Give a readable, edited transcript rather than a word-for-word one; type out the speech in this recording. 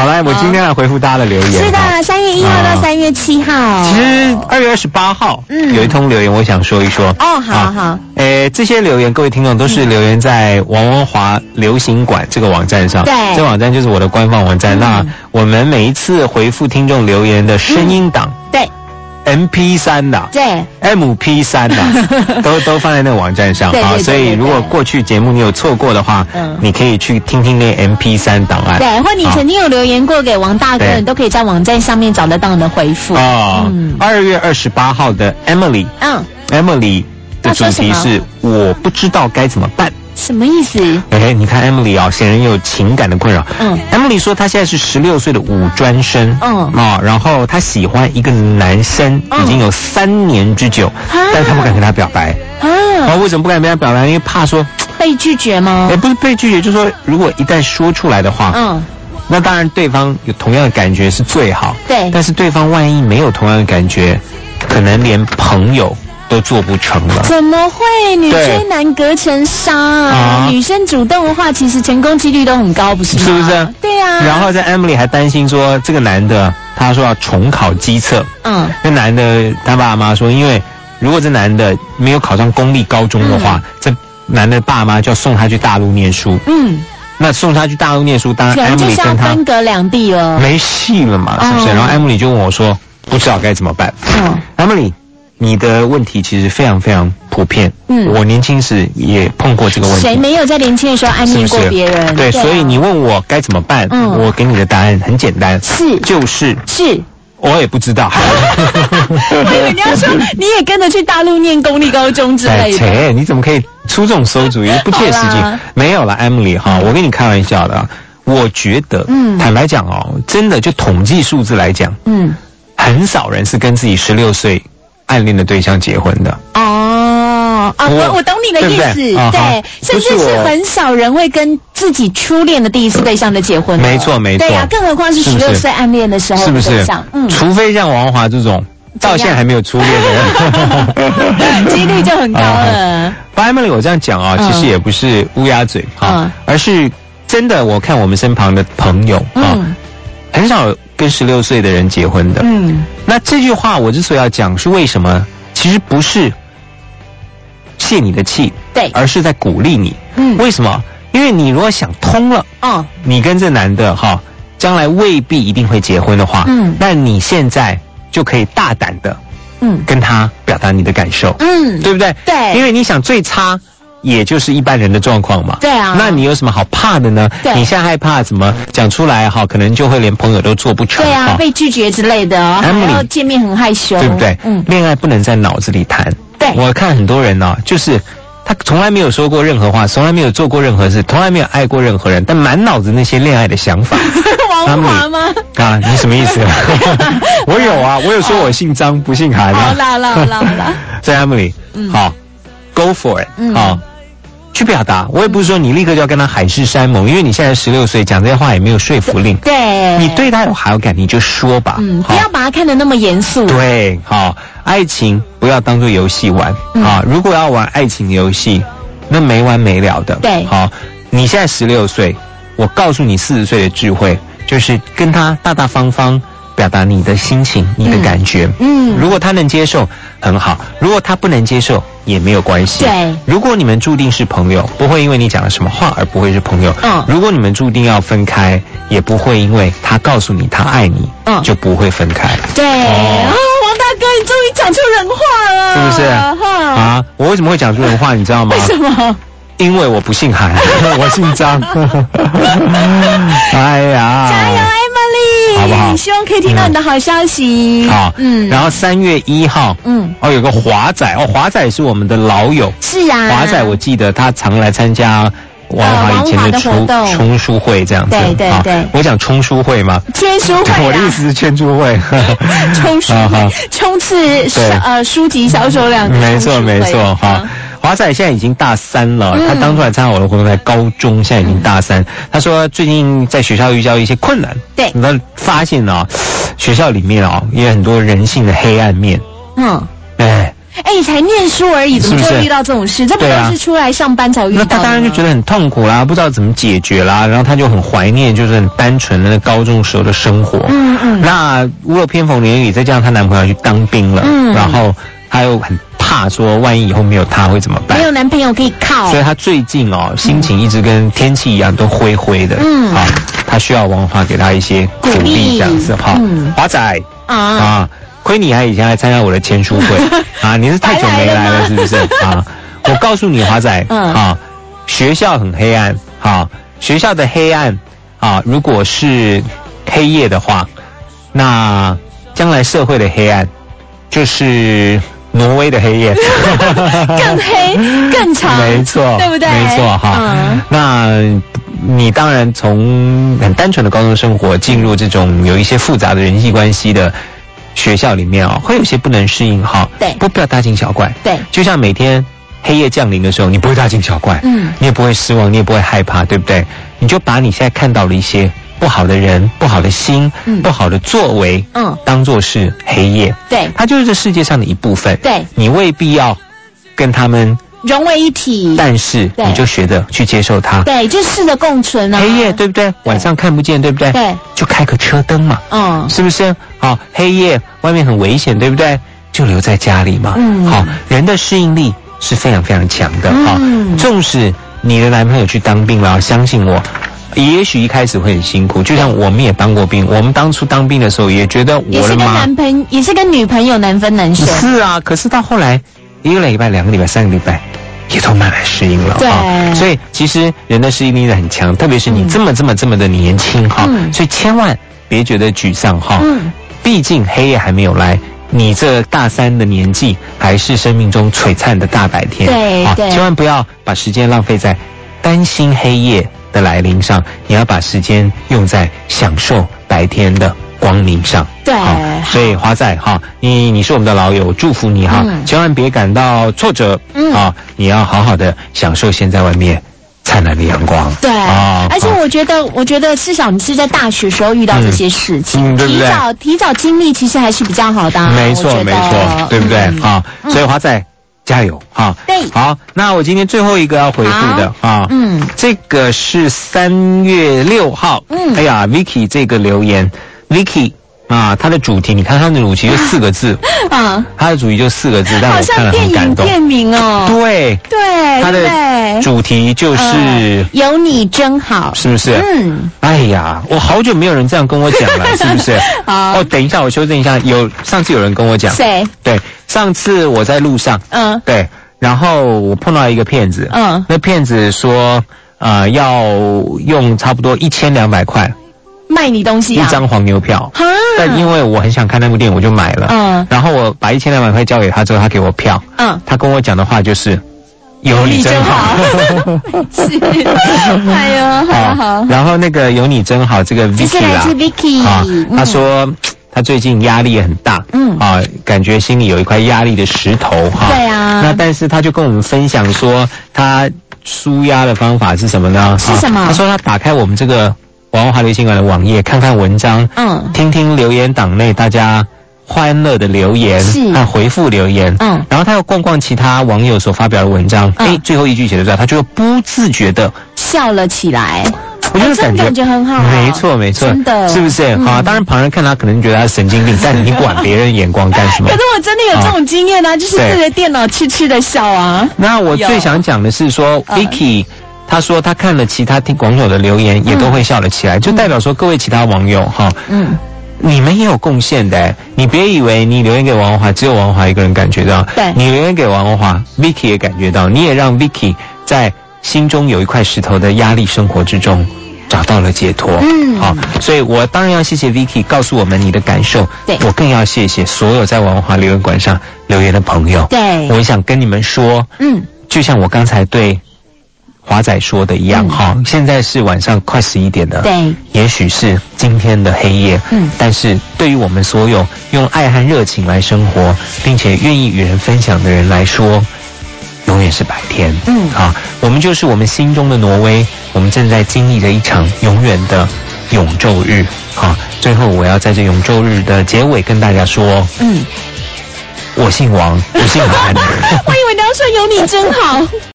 好，来，我今天来回复大家的留言。 是的，3月1号到3月7号。 其实2月28号，有一通留言，我想说一说。 哦，好。 这些留言，各位听众都是留言在王文华流行馆这个网站上。 对， 这个网站就是我的官方网站。那我们每一次回复听众留言的声音档， 对。 MP3 的， 对 ，MP3 的，都放在那个网站上啊。所以如果过去节目你有错过的话，你可以去听听那 MP3 档案。 对，或你曾经有留言过给王大哥，你都可以在网站上面找得到你的回复。 2月28号的 Emily，Emily 的主题是我不知道该怎么办。 什么意思？ 你看 Emily 啊，显然有情感的困扰。Emily 说她现在是16岁的五专生。然后她喜欢一个男生，已经有3年之久，但是她不敢跟他表白。为什么不敢跟他表白？因为怕说被拒绝吗？ 不是被拒绝，就是说如果一旦说出来的话，那当然对方有同样的感觉是最好。 对， 但是对方万一没有同样的感觉，可能连朋友都做不成了。 怎么会？女追男隔层纱啊！女生主动的话，其实成功几率都很高，不是吗？ 是不是？ 对啊。 然后在 Emily 还担心说，这个男的他说要重考基测。那男的他爸妈说，因为如果这男的没有考上公立高中的话，这男的爸妈就要送他去大陆念书。那送他去大陆念书，当然 Emily 跟他分隔两地了， 没戏了嘛，是不是？然后 Emily 就问我说，不知道该怎么办。Emily。你的问题其实非常非常普遍。我年轻时也碰过这个问题。 谁没有在年轻的时候暗恋过别人？ 是对，所以你问我该怎么办，我给你的答案很简单，就是我也不知道。 我以为你要说你也跟着去大陆念公立高中之类的。 你怎么可以出这种馊主意？不切实际。没有了 ，Emily 哈，我跟你开玩笑的。我觉得，坦白讲真的就统计数字来讲，很少人是跟自己16岁。暗恋的对象结婚的我懂你的意思，对，甚至是很少人会跟自己初恋的第一次对象的结婚。 没错， 对啊，更何况是16岁暗恋的时候的对象， 除非像王华这种到现在还没有初恋的人，几率就很高了。 Emily 我这样讲其实也不是乌鸦嘴而是真的，我看我们身旁的朋友很少跟16岁的人结婚的。那这句话我之所以要讲是为什么？其实不是泄你的气， 对， 而是在鼓励你。为什么？因为你如果想通了，你跟这男的将来未必一定会结婚的话，那你现在就可以大胆的，跟他表达你的感受，对不对？ 对， 因为你想最差。也就是一般人的状况嘛。 对啊。 那你有什么好怕的呢？你现在害怕怎么讲出来可能就会连朋友都做不成。 对啊，被拒绝之类的，还要见面很害羞， 对不对？恋爱不能在脑子里谈。 对。 我看很多人就是他从来没有说过任何话，从来没有做过任何事，从来没有爱过任何人，但满脑子那些恋爱的想法。 王华吗？ 你什么意思？我有我有说我姓张不姓韩。 好啦。 所以 Emily，Go for it，去表达。我也不是说你立刻就要跟他海誓山盟，因为你现在16岁，讲这些话也没有说服力。 对， 你对他有好感，你就说吧。 不要把他看得那么严肃。 对，爱情不要当作游戏玩如果要玩爱情游戏，那没完没了的。 对， 你现在16岁，我告诉你40岁的智慧，就是跟他大大方方表达你的心情，你的感觉。如果他能接受，很好；如果他不能接受，也没有关系。 对， 如果你们注定是朋友，不会因为你讲了什么话而不会是朋友。如果你们注定要分开，也不会因为他告诉你他爱你，就不会分开。 对，王大哥，你终于讲出人话了， 是不是？我为什么会讲出人话，你知道吗？ 为什么？ 因为我不姓韩，我姓张。哎呀， 加油 Emily， 好不好？ 希望可以听到你的好消息。 然后3月1号，有个华仔，华仔是我们的老友。 是啊， 华仔我记得他常来参加王华以前的冲书会这样子。 对， 我讲冲书会吗？ 签书会， 我的意思是签书会。 冲书会，冲刺书籍销售量。 没错。华仔现在已经大3了，他当初来参加我的活动在高中，现在已经大3。他说最近在学校遇到一些困难， 对， 他发现学校里面也有很多人性的黑暗面。 才念书而已，怎么就遇到这种事？这不都是出来上班才遇到的吗？ 那他当然就觉得很痛苦啦，不知道怎么解决啦，然后他就很怀念，就是很单纯的那高中时候的生活。那屋漏偏逢连雨，再加上她男朋友去当兵了，然后她又很怕说，万一以后没有他会怎么办？ 没有男朋友可以靠， 所以她最近心情一直跟天气一样都灰灰的。她需要王华给她一些鼓励，这样子。华仔亏你还以前还参加我的签书会你是太久没来了是不是我告诉你华仔学校很黑暗学校的黑暗如果是黑夜的话，那将来社会的黑暗就是挪威的黑夜更黑更长， 没错， 对不对？ 没错那你当然从很单纯的高中生活进入这种有一些复杂的人际关系的学校里面会有些不能适应对， 不要大惊小怪， 对， 就像每天黑夜降临的时候，你不会大惊小怪，你也不会失望，你也不会害怕，对不对？你就把你现在看到的一些不好的人、不好的心、不好的作为，当作是黑夜， 对， 它就是这世界上的一部分， 对， 你未必要跟他们融为一体， 但是你就学着去接受它， 对，就试着共存黑夜对不对？晚上看不见对不对？ 对， 就开个车灯嘛，是不是？黑夜外面很危险对不对？就留在家里嘛，人的适应力是非常非常强的纵使你的男朋友去当兵了，相信我，也许一开始会很辛苦，就像我们也当过兵，我们当初当兵的时候也觉得我的妈也是跟女朋友难分难舍， 是啊，可是到后来1个礼拜、2个礼拜、3个礼拜也都慢慢适应了， 对， 所以其实人的适应力很强，特别是你这么的年轻所以千万别觉得沮丧毕竟黑夜还没有来，你这大3的年纪还是生命中璀璨的大白天， 对， 千万不要把时间浪费在担心黑夜的来临上，你要把时间用在享受白天的光明上。 对， 所以华仔你是我们的老友，祝福你千万别感到挫折你要好好的享受现在外面灿烂的阳光。 对，而且我觉得至少你是在大学时候遇到这些事情， 对不对？ 提早经历其实还是比较好的没错没错，对不对所以华仔加油对， 好，那我今天最后一个要回复的这个是3月6号哎呀 Vicky 这个留言 Vicky它的主题，你看它的主题就4个字它的主题就4个字，但我看了很感动， 片名对， 它的主题就是有你真好， 是不是？哎呀，我好久没有人这样跟我讲了，是不是？等一下我修正一下，上次有人跟我讲， 谁？ 对，上次我在路上对，然后我碰到一个骗子那骗子说要用差不多1200块卖你东西一张黄牛票但因为我很想看那部电影，我就买了然后我把1200块交给他之后，他给我票他跟我讲的话就是有你真好是哎呦好然后那个有你真好这个 Vicky 来自 Vicky 他说他最近压力也很大感觉心里有一块压力的石头对啊， 那但是他就跟我们分享说他抒压的方法是什么呢？ 是什么？ 他说他打开我们这个王华流行馆的网页，看看文章听听留言档内大家欢乐的留言和回复留言然后他又逛逛其他网友所发表的文章最后一句写的他就不自觉的笑了起来， 我觉得感觉很好没错真的是不是当然旁人看他可能觉得他神经病但你管别人眼光干什么？ 可是我真的有这种经验就是对着电脑痴的笑那我最想讲的是说 Vicky他说他看了其他网友的留言也都会笑了起来就代表说各位其他网友你们也有贡献的你别以为你留言给王文华只有王文华一个人感觉到， 对， 你留言给王文华 Vicky 也感觉到，你也让 Vicky 在心中有一块石头的压力生活之中找到了解脱所以我当然要谢谢 Vicky 告诉我们你的感受，对，我更要谢谢所有在王文华留言馆上留言的朋友， 对， 我想跟你们说就像我刚才对华仔说的一样现在是晚上快11点了， 对， 也许是今天的黑夜但是对于我们所有用爱和热情来生活并且愿意与人分享的人来说永远是白天我们就是我们心中的挪威，我们正在经历着一场永远的永昼日最后我要在这永昼日的结尾跟大家说我姓王，我姓韩。 我以为你要说有你真好。